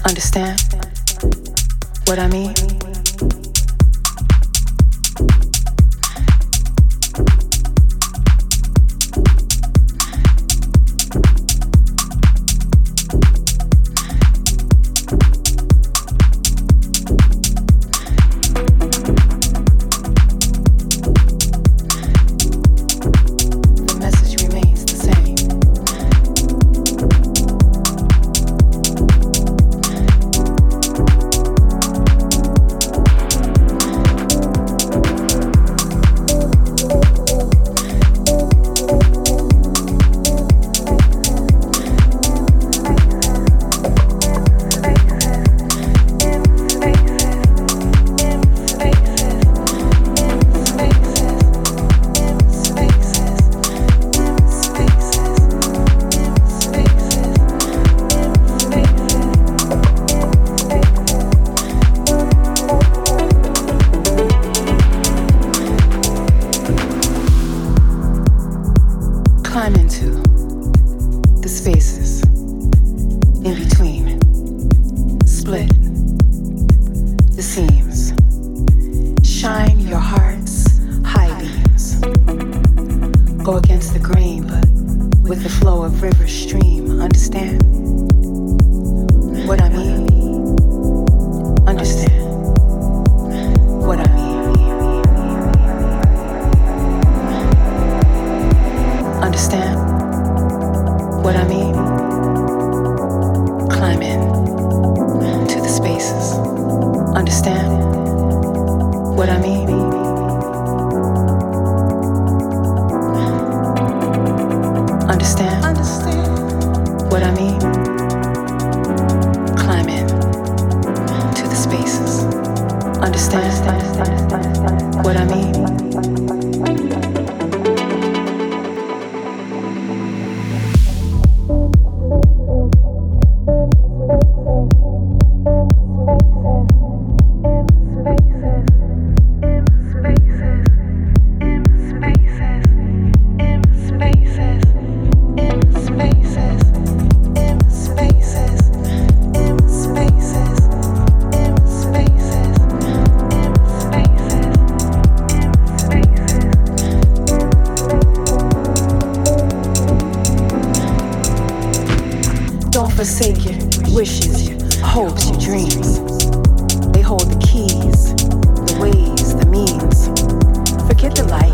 Understand what I mean? Climb into the spaces in between, split the seams, shine your heart's high beams, go against the grain but with the flow of river stream. Understand what I mean? Understand what I mean? Understand what I mean? Climb in to the spaces. Understand what I mean? Understand what I mean? Climb in to the spaces. Understand what I mean? Forsake your wishes, your hopes, your dreams. They hold the keys, the ways, the means. Forget the light.